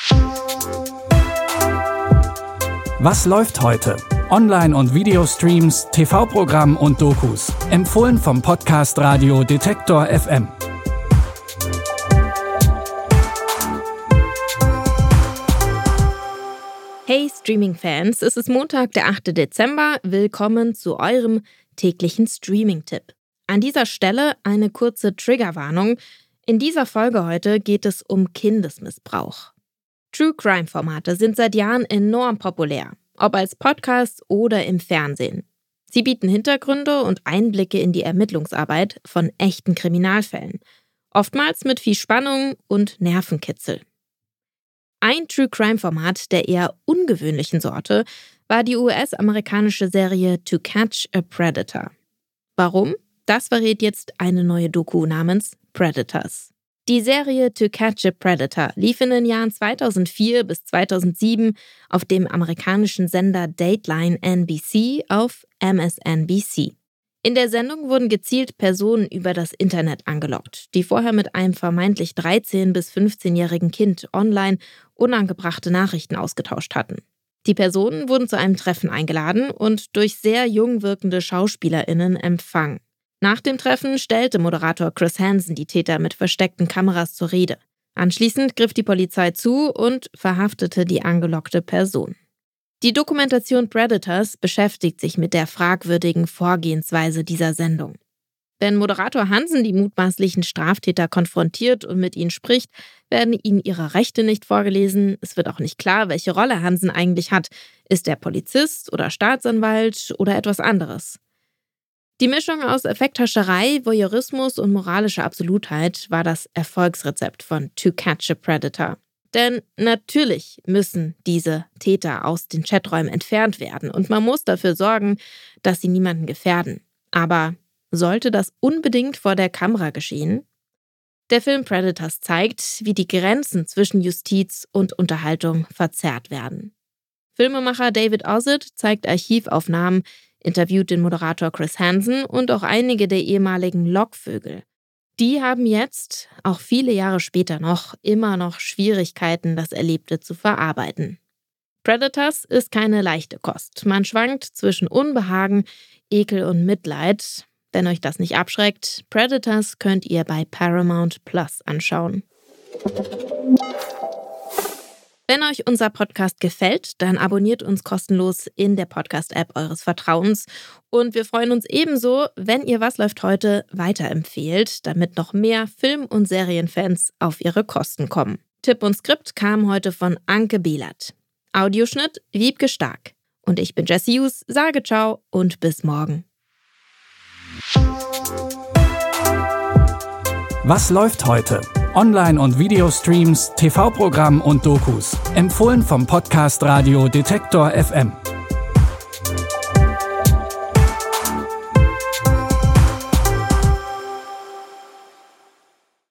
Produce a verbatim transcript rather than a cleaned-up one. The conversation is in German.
Was läuft heute? Online- und Videostreams, T V-Programm und Dokus. Empfohlen vom Podcast Radio Detektor F M. Hey Streaming-Fans, es ist Montag, der achte Dezember. Willkommen zu eurem täglichen Streaming-Tipp. An dieser Stelle eine kurze Triggerwarnung. In dieser Folge heute geht es um Kindesmissbrauch. True-Crime-Formate sind seit Jahren enorm populär, ob als Podcast oder im Fernsehen. Sie bieten Hintergründe und Einblicke in die Ermittlungsarbeit von echten Kriminalfällen, oftmals mit viel Spannung und Nervenkitzel. Ein True-Crime-Format der eher ungewöhnlichen Sorte war die U S-amerikanische Serie To Catch a Predator. Warum? Das verrät jetzt eine neue Doku namens Predators. Die Serie To Catch a Predator lief in den Jahren zweitausendvier bis zweitausendsieben auf dem amerikanischen Sender Dateline N B C auf M S N B C. In der Sendung wurden gezielt Personen über das Internet angelockt, die vorher mit einem vermeintlich dreizehn- bis fünfzehnjährigen Kind online unangebrachte Nachrichten ausgetauscht hatten. Die Personen wurden zu einem Treffen eingeladen und durch sehr jung wirkende SchauspielerInnen empfangen. Nach dem Treffen stellte Moderator Chris Hansen die Täter mit versteckten Kameras zur Rede. Anschließend griff die Polizei zu und verhaftete die angelockte Person. Die Dokumentation Predators beschäftigt sich mit der fragwürdigen Vorgehensweise dieser Sendung. Wenn Moderator Hansen die mutmaßlichen Straftäter konfrontiert und mit ihnen spricht, werden ihnen ihre Rechte nicht vorgelesen. Es wird auch nicht klar, welche Rolle Hansen eigentlich hat. Ist er Polizist oder Staatsanwalt oder etwas anderes? Die Mischung aus Effekthascherei, Voyeurismus und moralischer Absolutheit war das Erfolgsrezept von To Catch a Predator. Denn natürlich müssen diese Täter aus den Chaträumen entfernt werden und man muss dafür sorgen, dass sie niemanden gefährden. Aber sollte das unbedingt vor der Kamera geschehen? Der Film Predators zeigt, wie die Grenzen zwischen Justiz und Unterhaltung verzerrt werden. Filmemacher David Ossett zeigt Archivaufnahmen, interviewt den Moderator Chris Hansen und auch einige der ehemaligen Lockvögel. Die haben jetzt, auch viele Jahre später noch, immer noch Schwierigkeiten, das Erlebte zu verarbeiten. Predators ist keine leichte Kost. Man schwankt zwischen Unbehagen, Ekel und Mitleid. Wenn euch das nicht abschreckt, Predators könnt ihr bei Paramount Plus anschauen. Wenn euch unser Podcast gefällt, dann abonniert uns kostenlos in der Podcast-App eures Vertrauens. Und wir freuen uns ebenso, wenn ihr Was läuft heute weiterempfehlt, damit noch mehr Film- und Serienfans auf ihre Kosten kommen. Tipp und Skript kam heute von Anke Behlert. Audioschnitt Wiebke Stark. Und ich bin Jessie Hughes, sage ciao und bis morgen. Was läuft heute? Online- und Videostreams, T V-Programm und Dokus. Empfohlen vom Podcast Radio Detektor F M.